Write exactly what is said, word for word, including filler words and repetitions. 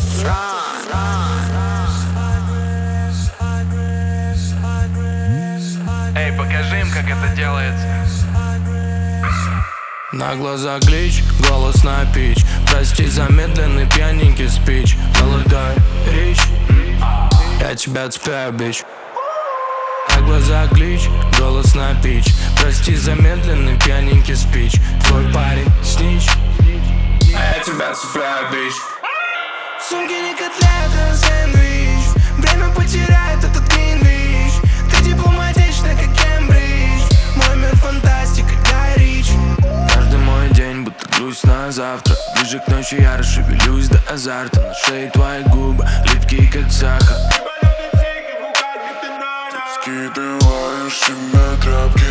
Эй, покажи им, как это делается. На глаза глич, голос на пич. Прости за медленный пьяненький спич. Молодой речь, я тебя цепляю, бич. На глаза глич, голос на пич. Прости за медленный пьяненький спич. Твой парень снич, а я тебя цепляю, бич. В сумке не котлета, а сэндвич. Время потеряет этот Гринвич. Ты дипломатична, как Кембридж. Мой мир фантастика, Гай Ричи. Каждый мой день будто грусть на завтра. Ближе к ночи я расшевелюсь до азарта. На шее твои губы, липкие как сахар. Скидываешь себе тряпки.